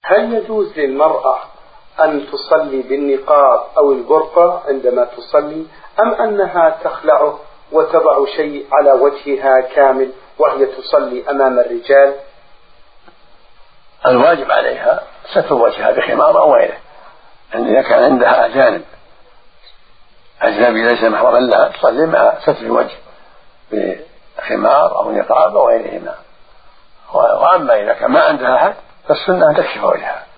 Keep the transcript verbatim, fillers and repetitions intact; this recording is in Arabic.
هل يجوز للمرأة أن تصلي بالنقاب أو البرقع عندما تصلي، أم أنها تخلعه وتضع شيء على وجهها كامل وهي تصلي أمام الرجال؟ الواجب عليها ستر وجهها بخمار أو غيره، أن إذا كان عندها أجانب أجنبي ليس محرما لها تصلي مع ستر الوجه بخمار أو نقاب أو غيرهما. وأما إذا كان ما عندها أحد فالسنة أن تكشف وجهها.